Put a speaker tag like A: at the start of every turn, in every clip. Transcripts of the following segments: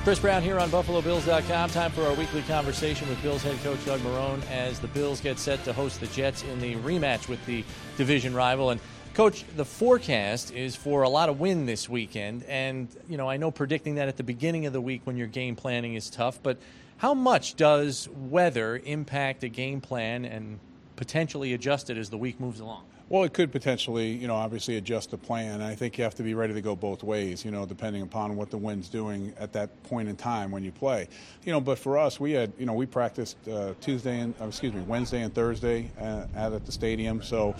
A: Chris Brown here on BuffaloBills.com. Time for our weekly conversation with Bills head coach Doug Marrone as the Bills get set to host the Jets in the rematch with the division rival. And, Coach, the forecast is for a lot of wind this weekend. And, you know, I know predicting that at the beginning of the week when your game planning is tough, but how much does weather impact a game plan and potentially adjust it as the week moves along?
B: Well, it could potentially, obviously adjust the plan. I think you have to be ready to go both ways, depending upon what the wind's doing at that point in time when you play. But for us, we had, we practiced Wednesday and Thursday out at the stadium. So,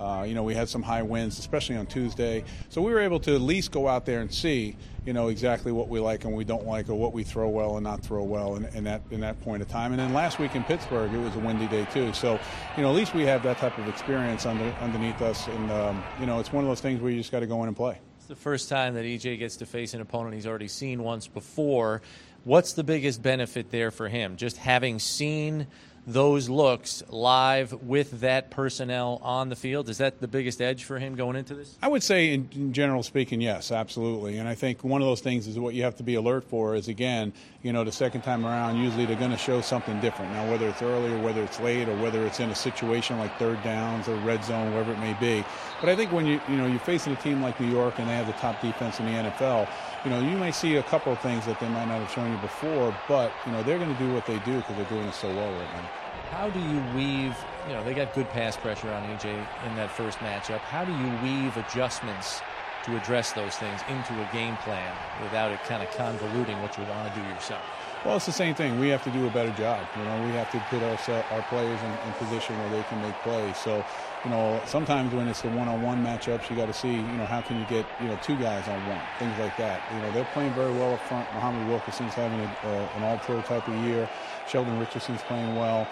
B: we had some high winds, especially on Tuesday. So we were able to at least go out there and see, exactly what we like and what we don't like, or what we throw well and not throw well in that point of time. And then last week in Pittsburgh, it was a windy day too. So, at least we have that type of experience underneath us. And, it's one of those things where you just got to go in and play.
A: It's the first time that EJ gets to face an opponent he's already seen once before. What's the biggest benefit there for him? Just having seen those looks live with that personnel on the field? Is that the biggest edge for him going into this?
B: I would say, in general speaking, yes, absolutely. And I think one of those things is what you have to be alert for is, again, the second time around, usually they're going to show something different. Now, whether it's early or whether it's late or whether it's in a situation like third downs or red zone, wherever it may be. But I think when you're facing a team like New York and they have the top defense in the NFL, you may see a couple of things that they might not have shown you before, but, they're going to do what they do because they're doing it so well right now.
A: How do you weave, they got good pass pressure on AJ in that first matchup. How do you weave adjustments to address those things into a game plan without it kind of convoluting what you want to do yourself?
B: Well, it's the same thing. We have to do a better job. We have to put our players in position where they can make plays. So, sometimes when it's the one-on-one matchups, you got to see, how can you get, two guys on one, things like that. They're playing very well up front. Muhammad Wilkerson's having an all-pro type of year. Sheldon Richardson's playing well.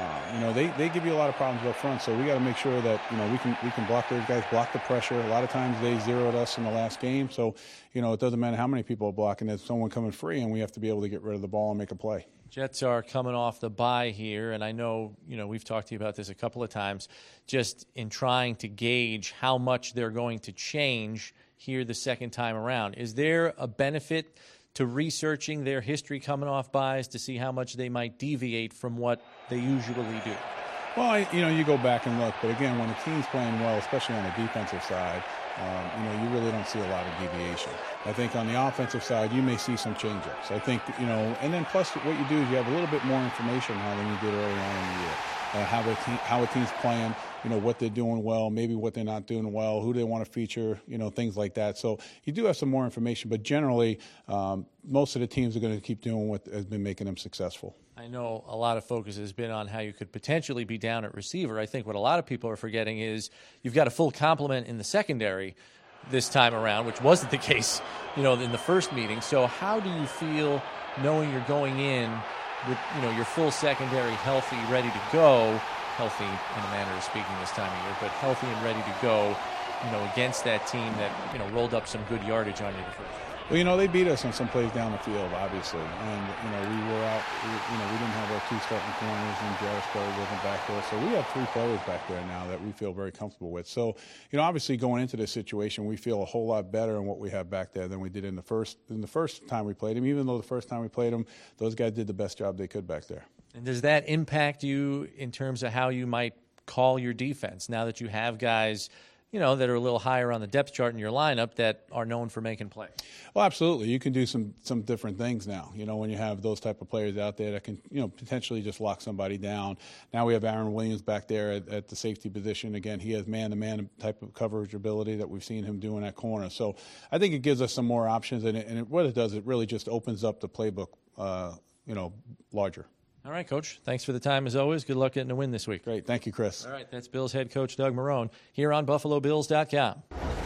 B: They give you a lot of problems up front, so we got to make sure that we can block those guys, block the pressure. A lot of times they zeroed us in the last game, so it doesn't matter how many people are blocking. There's someone coming free, and we have to be able to get rid of the ball and make a play.
A: Jets are coming off the bye here, and I know we've talked to you about this a couple of times. Just in trying to gauge how much they're going to change here the second time around, is there a benefit to researching their history coming off buys to see how much they might deviate from what they usually do?
B: Well, you go back and look, but again, when the team's playing well, especially on the defensive side, you really don't see a lot of deviation. I think on the offensive side, you may see some change-ups. I think, and then plus what you do is you have a little bit more information now than you did early on in the year. How a team's playing, what they're doing well, maybe what they're not doing well, who they want to feature, things like that. So you do have some more information, but generally, most of the teams are going to keep doing what has been making them successful.
A: I know a lot of focus has been on how you could potentially be down at receiver. I think what a lot of people are forgetting is you've got a full complement in the secondary this time around, which wasn't the case, in the first meeting. So how do you feel knowing you're going in with, your full secondary healthy, ready to go, healthy in a manner of speaking this time of year, but healthy and ready to go, against that team that, rolled up some good yardage on you the first.
B: Well, they beat us on some plays down the field, obviously. And, we were out, we didn't have our two starting corners, and Jarrisburg wasn't back there. So we have three players back there now that we feel very comfortable with. So, obviously going into this situation, we feel a whole lot better in what we have back there than we did in the first time we played them, even though the first time we played them, those guys did the best job they could back there.
A: And does that impact you in terms of how you might call your defense now that you have guys that are a little higher on the depth chart in your lineup that are known for making plays?
B: Well, absolutely. You can do some different things now, when you have those type of players out there that can, potentially just lock somebody down. Now we have Aaron Williams back there at the safety position. Again, he has man-to-man type of coverage ability that we've seen him do in that corner. So I think it gives us some more options, and what it does, it really just opens up the playbook, larger.
A: All right, Coach. Thanks for the time, as always. Good luck getting a win this week.
B: Great. Thank you, Chris.
A: All right, that's Bills head coach Doug Marrone here on BuffaloBills.com.